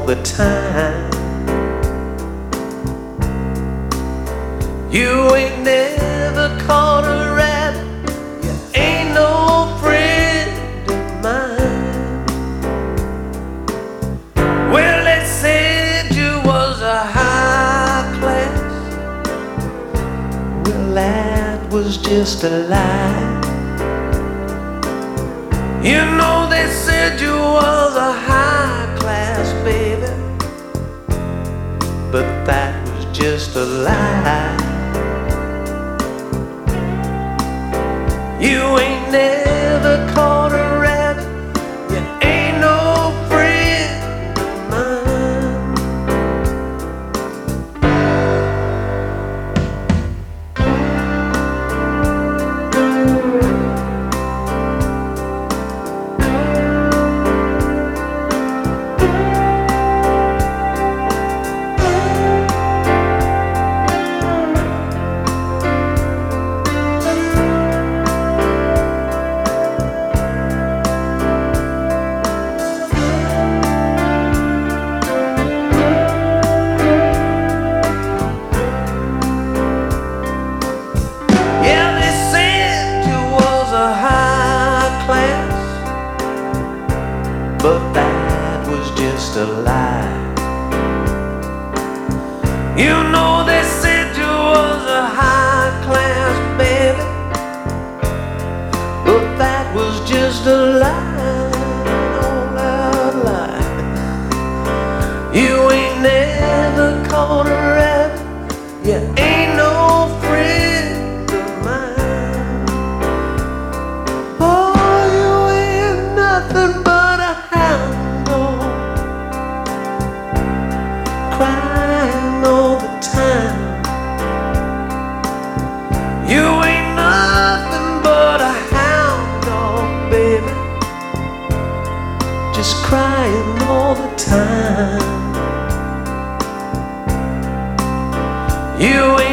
the time. You ain't never caught a rabbit, you ain't no friend of mine. Well, they said you was a high class. Well, that was just a lie. You know they said you was a high class, baby, but that was just a lie. You ain't never caught a rabbit, you ain't no friend of mine. But that was just a lie. You know they said you was a high class, baby, but that was just a lie, all out lie. You ain't never caught a rabbit, you ain't no friend of mine. Oh, you ain't nothing but crying all the time. You ain't nothing but a hound dog, baby, just crying all the time. You ain't